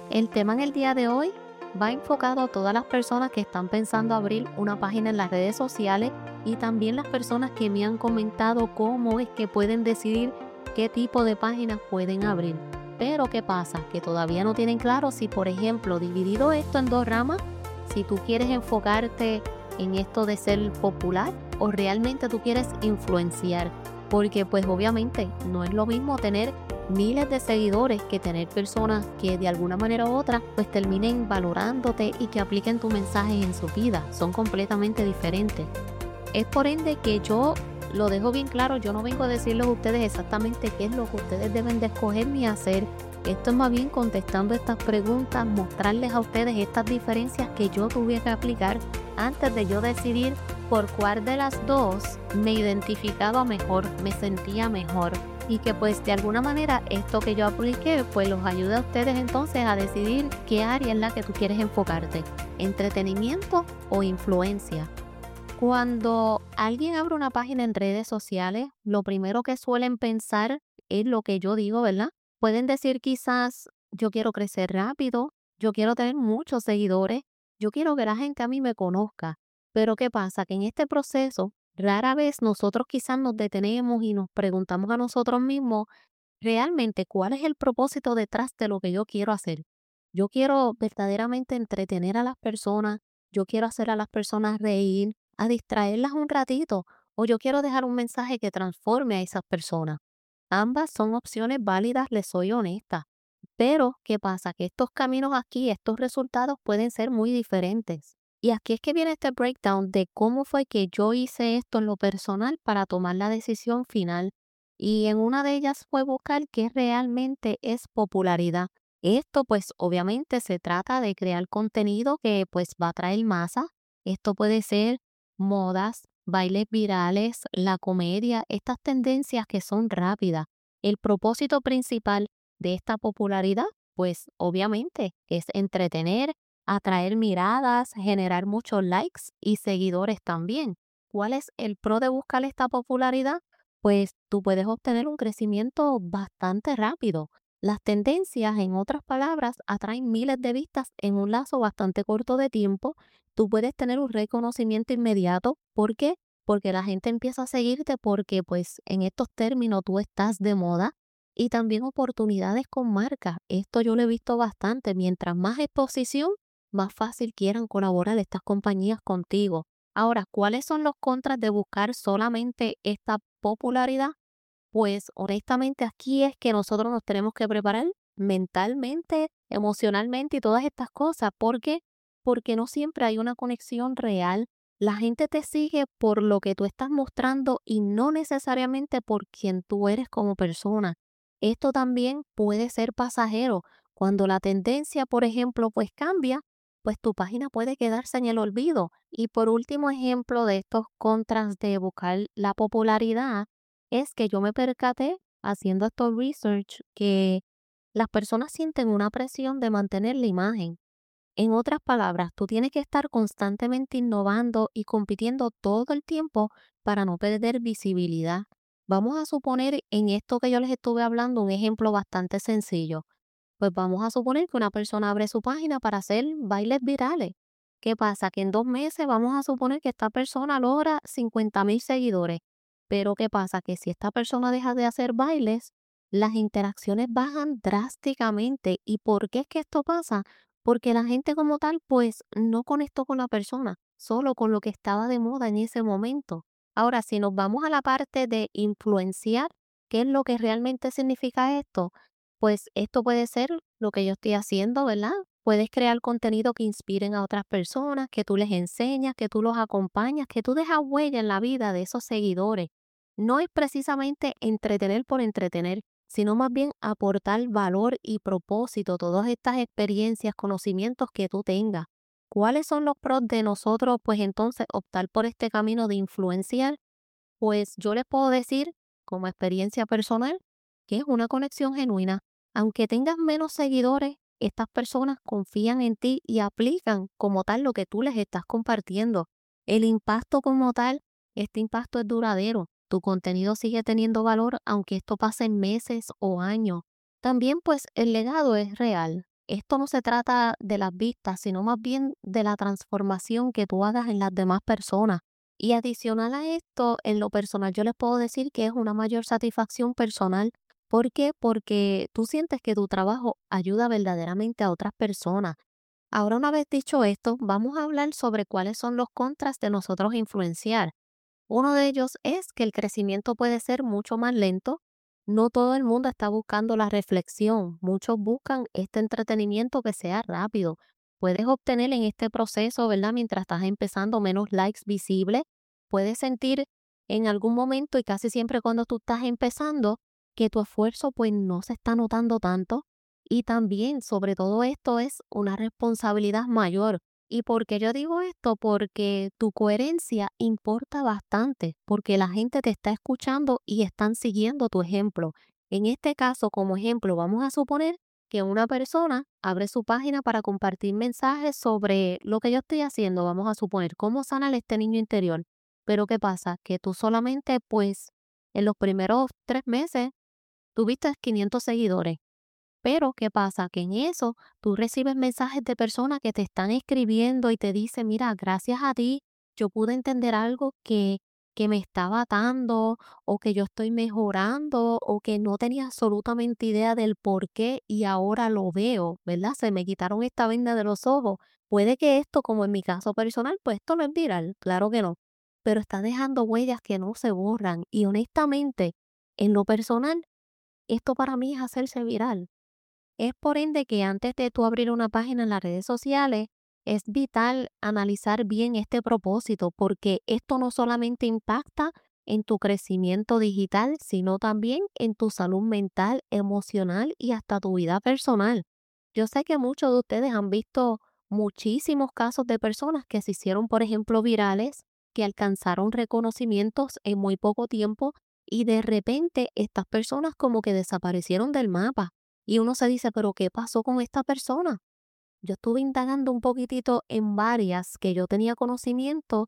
El tema en el día de hoy va enfocado a todas las personas que están pensando abrir una página en las redes sociales y también las personas que me han comentado cómo es que pueden decidir qué tipo de páginas pueden abrir. Pero ¿qué pasa? Que todavía no tienen claro si, por ejemplo, dividido esto en dos ramas, si tú quieres enfocarte en esto de ser popular o realmente tú quieres influenciar. Porque pues obviamente no es lo mismo tener miles de seguidores que tener personas que de alguna manera u otra pues terminen valorándote y que apliquen tu mensaje en su vida. Son completamente diferentes. Es por ende que yo lo dejo bien claro, yo no vengo a decirles a ustedes exactamente qué es lo que ustedes deben de escoger ni hacer. Esto es más bien contestando estas preguntas, mostrarles a ustedes estas diferencias que yo tuve que aplicar antes de yo decidir por cuál de las dos me identificaba mejor, me sentía mejor. Y que pues de alguna manera esto que yo apliqué pues los ayuda a ustedes entonces a decidir qué área es la que tú quieres enfocarte, entretenimiento o influencia. Cuando alguien abre una página en redes sociales, lo primero que suelen pensar es lo que yo digo, ¿verdad? Pueden decir quizás, yo quiero crecer rápido, yo quiero tener muchos seguidores, yo quiero que la gente a mí me conozca. Pero ¿qué pasa? Que en este proceso, rara vez nosotros quizás nos detenemos y nos preguntamos a nosotros mismos, realmente, ¿cuál es el propósito detrás de lo que yo quiero hacer? Yo quiero verdaderamente entretener a las personas, yo quiero hacer a las personas reír, a distraerlas un ratito, o yo quiero dejar un mensaje que transforme a esas personas. Ambas son opciones válidas, les soy honesta. Pero, ¿qué pasa? Que estos caminos aquí, estos resultados pueden ser muy diferentes. Y aquí es que viene este breakdown de cómo fue que yo hice esto en lo personal para tomar la decisión final. Y en una de ellas fue buscar qué realmente es popularidad. Esto pues obviamente se trata de crear contenido que pues va a traer masa. Esto puede ser modas, bailes virales, la comedia, estas tendencias que son rápidas. El propósito principal de esta popularidad, pues obviamente es entretener, atraer miradas, generar muchos likes y seguidores también. ¿Cuál es el pro de buscar esta popularidad? Pues tú puedes obtener un crecimiento bastante rápido. Las tendencias, en otras palabras, atraen miles de vistas en un lazo bastante corto de tiempo. Tú puedes tener un reconocimiento inmediato. ¿Por qué? Porque la gente empieza a seguirte porque pues en estos términos tú estás de moda y también oportunidades con marcas. Esto yo lo he visto bastante. Mientras más exposición, más fácil quieran colaborar estas compañías contigo. Ahora, ¿cuáles son los contras de buscar solamente esta popularidad? Pues honestamente aquí es que nosotros nos tenemos que preparar mentalmente, emocionalmente y todas estas cosas. ¿Por qué? Porque no siempre hay una conexión real. La gente te sigue por lo que tú estás mostrando y no necesariamente por quien tú eres como persona. Esto también puede ser pasajero. Cuando la tendencia, por ejemplo, pues cambia, pues tu página puede quedarse en el olvido. Y por último ejemplo de estos contras de buscar la popularidad, es que yo me percaté haciendo estos research que las personas sienten una presión de mantener la imagen. En otras palabras, tú tienes que estar constantemente innovando y compitiendo todo el tiempo para no perder visibilidad. Vamos a suponer en esto que yo les estuve hablando un ejemplo bastante sencillo. Pues vamos a suponer que una persona abre su página para hacer bailes virales. ¿Qué pasa? Que en 2 meses vamos a suponer que esta persona logra 50,000 seguidores. Pero ¿qué pasa? Que si esta persona deja de hacer bailes, las interacciones bajan drásticamente. ¿Y por qué es que esto pasa? Porque la gente como tal, pues no conectó con la persona, solo con lo que estaba de moda en ese momento. Ahora, si nos vamos a la parte de influenciar, ¿qué es lo que realmente significa esto? Pues esto puede ser lo que yo estoy haciendo, ¿verdad? Puedes crear contenido que inspiren a otras personas, que tú les enseñas, que tú los acompañas, que tú dejas huella en la vida de esos seguidores. No es precisamente entretener por entretener, sino más bien aportar valor y propósito, todas estas experiencias, conocimientos que tú tengas. ¿Cuáles son los pros de nosotros, pues entonces, optar por este camino de influenciar? Pues yo les puedo decir, como experiencia personal, que es una conexión genuina. Aunque tengas menos seguidores, estas personas confían en ti y aplican como tal lo que tú les estás compartiendo. El impacto como tal, este impacto es duradero. Tu contenido sigue teniendo valor aunque esto pase en meses o años. También pues el legado es real. esto no se trata de las vistas, sino más bien de la transformación que tú hagas en las demás personas. Y adicional a esto, en lo personal, yo les puedo decir que es una mayor satisfacción personal. ¿Por qué? Porque tú sientes que tu trabajo ayuda verdaderamente a otras personas. Ahora, una vez dicho esto, vamos a hablar sobre cuáles son los contras de nosotros influenciar. Uno de ellos es que el crecimiento puede ser mucho más lento. No todo el mundo está buscando la reflexión. Muchos buscan este entretenimiento que sea rápido. Puedes obtener en este proceso, ¿verdad? Mientras estás empezando, menos likes visibles. Puedes sentir en algún momento y casi siempre cuando tú estás empezando que tu esfuerzo pues no se está notando tanto. Y también, sobre todo esto, es una responsabilidad mayor. ¿Y por qué yo digo esto? Porque tu coherencia importa bastante, porque la gente te está escuchando y están siguiendo tu ejemplo. En este caso, como ejemplo, vamos a suponer que una persona abre su página para compartir mensajes sobre lo que yo estoy haciendo, vamos a suponer, cómo sanar este niño interior. Pero ¿qué pasa? Que tú solamente, pues, en los primeros 3 meses tuviste 500 seguidores. Pero, ¿qué pasa? Que en eso tú recibes mensajes de personas que te están escribiendo y te dicen, mira, gracias a ti, yo pude entender algo que me estaba atando o que yo estoy mejorando o que no tenía absolutamente idea del por qué y ahora lo veo, ¿verdad? Se me quitaron esta venda de los ojos. Puede que esto, como en mi caso personal, pues esto no es viral, claro que no, pero está dejando huellas que no se borran y honestamente, en lo personal, esto para mí es hacerse viral. Es por ende que antes de tú abrir una página en las redes sociales, es vital analizar bien este propósito, porque esto no solamente impacta en tu crecimiento digital, sino también en tu salud mental, emocional y hasta tu vida personal. Yo sé que muchos de ustedes han visto muchísimos casos de personas que se hicieron, por ejemplo, virales, que alcanzaron reconocimientos en muy poco tiempo y de repente estas personas como que desaparecieron del mapa y uno se dice, pero ¿qué pasó con esta persona? Yo estuve indagando un poquitito en varias que yo tenía conocimiento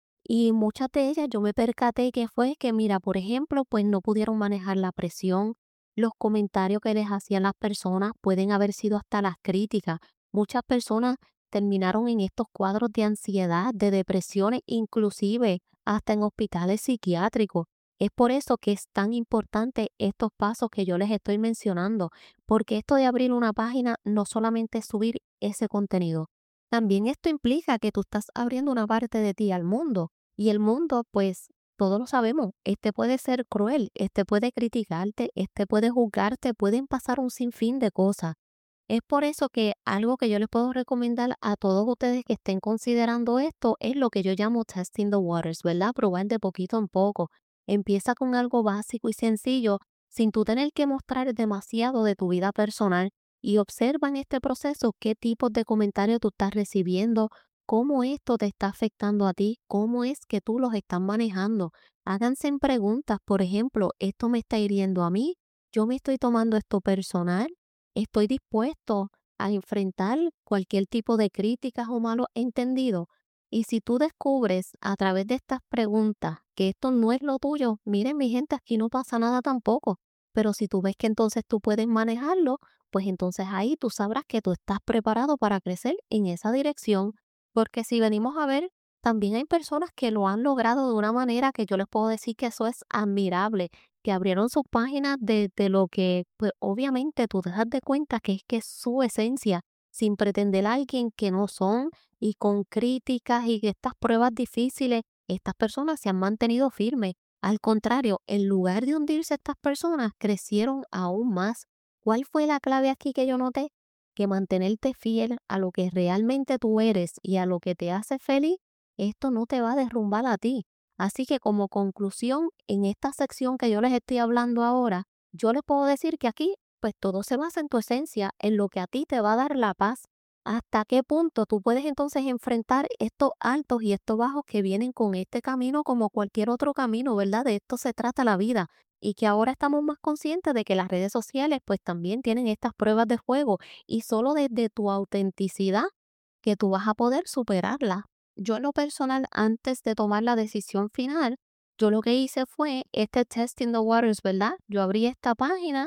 y muchas de ellas yo me percaté que fue que, mira, por ejemplo, pues no pudieron manejar la presión, los comentarios que les hacían las personas pueden haber sido hasta las críticas. Muchas personas terminaron en estos cuadros de ansiedad, de depresiones, inclusive hasta en hospitales psiquiátricos. Es por eso que es tan importante estos pasos que yo les estoy mencionando, porque esto de abrir una página no solamente es subir ese contenido, también esto implica que tú estás abriendo una parte de ti al mundo y el mundo, pues, todos lo sabemos, este puede ser cruel, este puede criticarte, este puede juzgarte, pueden pasar un sinfín de cosas. Es por eso que algo que yo les puedo recomendar a todos ustedes que estén considerando esto es lo que yo llamo testing the waters, ¿verdad? Probar de poquito en poco. Empieza con algo básico y sencillo, sin tú tener que mostrar demasiado de tu vida personal y observa en este proceso qué tipos de comentarios tú estás recibiendo, cómo esto te está afectando a ti, cómo es que tú los estás manejando. Háganse en preguntas, por ejemplo, ¿esto me está hiriendo a mí? ¿Yo me estoy tomando esto personal? ¿Estoy dispuesto a enfrentar cualquier tipo de críticas o malos entendidos? Y si tú descubres a través de estas preguntas que esto no es lo tuyo, miren mi gente, aquí no pasa nada tampoco. Pero si tú ves que entonces tú puedes manejarlo, pues entonces ahí tú sabrás que tú estás preparado para crecer en esa dirección. Porque si venimos a ver, también hay personas que lo han logrado de una manera que yo les puedo decir que eso es admirable, que abrieron sus páginas de lo que, pues obviamente tú te das de cuenta que es su esencia, sin pretender a alguien que no son y con críticas y estas pruebas difíciles, estas personas se han mantenido firmes. Al contrario, en lugar de hundirse estas personas, crecieron aún más. ¿Cuál fue la clave aquí que yo noté? Que mantenerte fiel a lo que realmente tú eres y a lo que te hace feliz, esto no te va a derrumbar a ti. Así que como conclusión, en esta sección que yo les estoy hablando ahora, yo les puedo decir que aquí, pues todo se basa en tu esencia, en lo que a ti te va a dar la paz. ¿Hasta qué punto tú puedes entonces enfrentar estos altos y estos bajos que vienen con este camino como cualquier otro camino, ¿verdad? De esto se trata la vida. Y que ahora estamos más conscientes de que las redes sociales pues también tienen estas pruebas de fuego y solo desde tu autenticidad que tú vas a poder superarla. Yo en lo personal, antes de tomar la decisión final, yo lo que hice fue este testing the waters, ¿verdad? Yo abrí esta página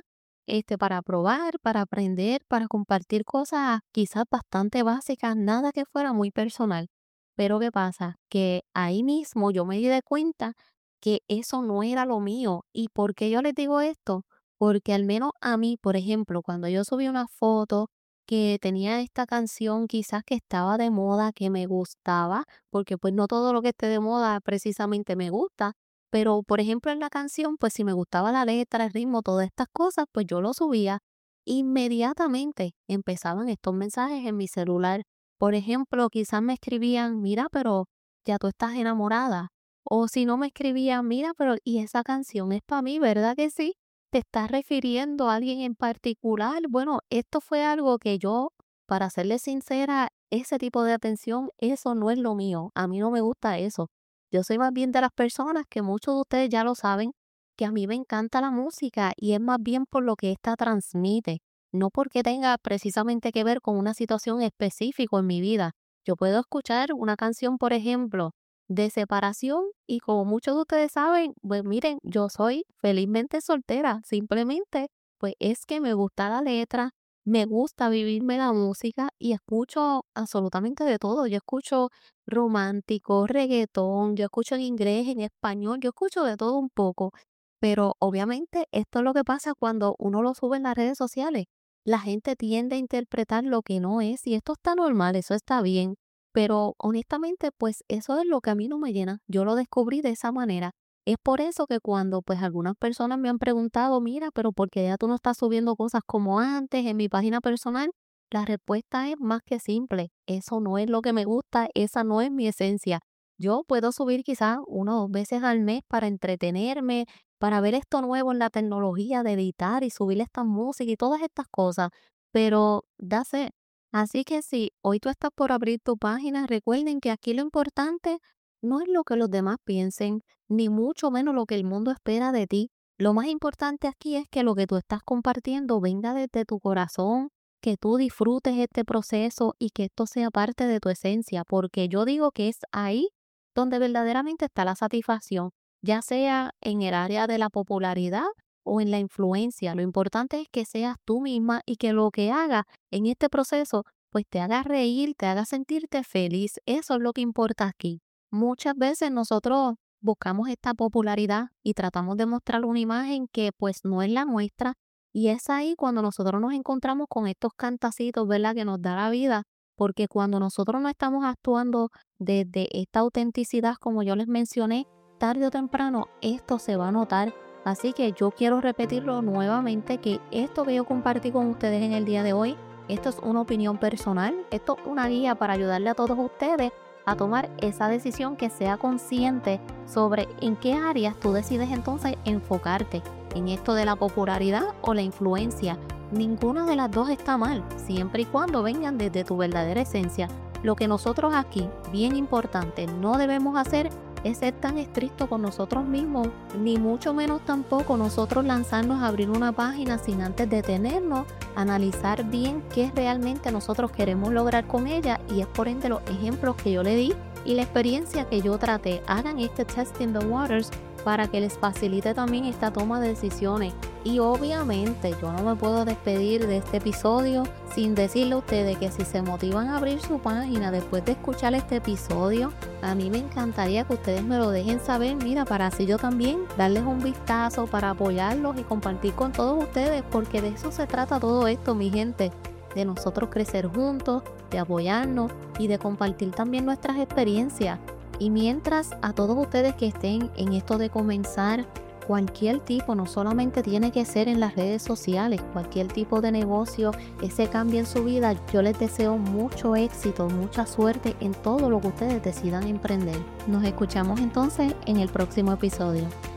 para probar, para aprender, para compartir cosas quizás bastante básicas, nada que fuera muy personal. Pero ¿qué pasa? Que ahí mismo yo me di de cuenta que eso no era lo mío. ¿Y por qué yo les digo esto? Porque al menos a mí, por ejemplo, cuando yo subí una foto que tenía esta canción quizás que estaba de moda, que me gustaba, porque pues no todo lo que esté de moda precisamente me gusta, pero por ejemplo en la canción, pues si me gustaba la letra, el ritmo, todas estas cosas, pues yo lo subía. Inmediatamente empezaban estos mensajes en mi celular. Por ejemplo, quizás me escribían, mira, pero ya tú estás enamorada. O si no me escribían, mira, pero y esa canción es para mí, ¿verdad que sí? ¿Te estás refiriendo a alguien en particular? Bueno, esto fue algo que yo, para serle sincera, ese tipo de atención, eso no es lo mío. A mí no me gusta eso. Yo soy más bien de las personas que muchos de ustedes ya lo saben, que a mí me encanta la música y es más bien por lo que ésta transmite, no porque tenga precisamente que ver con una situación específica en mi vida. Yo puedo escuchar una canción, por ejemplo, de separación y como muchos de ustedes saben, pues miren, yo soy felizmente soltera, simplemente pues es que me gusta la letra, me gusta vivirme la música y escucho absolutamente de todo. Yo escucho romántico, reggaetón, yo escucho en inglés, en español, yo escucho de todo un poco, pero obviamente esto es lo que pasa cuando uno lo sube en las redes sociales. La gente tiende a interpretar lo que no es y esto está normal, eso está bien, pero honestamente pues eso es lo que a mí no me llena. Yo lo descubrí de esa manera. Es por eso que cuando pues algunas personas me han preguntado, mira, pero ¿por qué ya tú no estás subiendo cosas como antes en mi página personal? La respuesta es más que simple. Eso no es lo que me gusta, esa no es mi esencia. Yo puedo subir quizás 1 o 2 veces al mes para entretenerme, para ver esto nuevo en la tecnología de editar y subir esta música y todas estas cosas, pero that's it. Así que si hoy tú estás por abrir tu página, recuerden que aquí lo importante no es lo que los demás piensen, ni mucho menos lo que el mundo espera de ti. Lo más importante aquí es que lo que tú estás compartiendo venga desde tu corazón, que tú disfrutes este proceso y que esto sea parte de tu esencia, porque yo digo que es ahí donde verdaderamente está la satisfacción, ya sea en el área de la popularidad o en la influencia. Lo importante es que seas tú misma y que lo que hagas en este proceso, pues te haga reír, te haga sentirte feliz. Eso es lo que importa aquí. Muchas veces nosotros buscamos esta popularidad y tratamos de mostrar una imagen que pues no es la nuestra y es ahí cuando nosotros nos encontramos con estos cantacitos, ¿verdad? Que nos da la vida, porque cuando nosotros no estamos actuando desde esta autenticidad, como yo les mencioné, tarde o temprano esto se va a notar. Así que yo quiero repetirlo nuevamente que esto que yo compartí con ustedes en el día de hoy, esto es una opinión personal, esto es una guía para ayudarle a todos ustedes a tomar esa decisión que sea consciente sobre en qué áreas tú decides entonces enfocarte, en esto de la popularidad o la influencia. Ninguna de las dos está mal, siempre y cuando vengan desde tu verdadera esencia. Lo que nosotros aquí, bien importante, no debemos hacer es ser tan estricto con nosotros mismos, ni mucho menos tampoco nosotros lanzarnos a abrir una página sin antes detenernos, analizar bien qué realmente nosotros queremos lograr con ella y es por ende los ejemplos que yo le di y la experiencia que yo traté. Hagan este testing the waters para que les facilite también esta toma de decisiones. Y obviamente yo no me puedo despedir de este episodio sin decirle a ustedes que si se motivan a abrir su página después de escuchar este episodio, a mí me encantaría que ustedes me lo dejen saber, mira, para así yo también darles un vistazo, para apoyarlos y compartir con todos ustedes, porque de eso se trata todo esto, mi gente, de nosotros crecer juntos, de apoyarnos y de compartir también nuestras experiencias. Y mientras a todos ustedes que estén en esto de comenzar cualquier tipo, no solamente tiene que ser en las redes sociales, cualquier tipo de negocio, ese cambio en su vida, yo les deseo mucho éxito, mucha suerte en todo lo que ustedes decidan emprender. Nos escuchamos entonces en el próximo episodio.